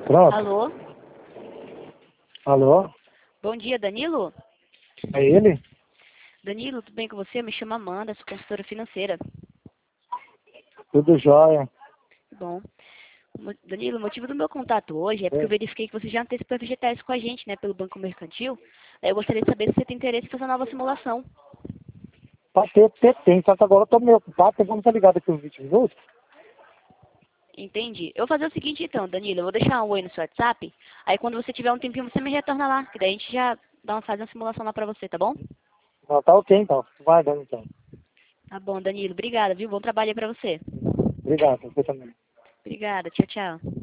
Pronto. Alô? Alô? Bom dia, Danilo? É ele? Danilo, tudo bem com você? Eu me chamo Amanda, sou consultora financeira. Tudo jóia. Bom. Danilo, o motivo do meu contato hoje é porque eu verifiquei que você já antecipou vegetais com a gente, né, pelo Banco Mercantil. Daí eu gostaria de saber se você tem interesse em fazer uma nova simulação. Pra ter tem, só que agora eu tô meio ocupado, tem como tá ligado aqui uns 20 minutos? Entendi. Eu vou fazer o seguinte então, Danilo, eu vou deixar um oi no seu WhatsApp, aí quando você tiver um tempinho você me retorna lá, que daí a gente já faz uma simulação lá pra você, tá bom? Não, tá ok então. Vai dando então. Tá bom, Danilo, obrigada, viu? Bom trabalho aí pra você. Obrigado, você também. Obrigada, tchau, tchau.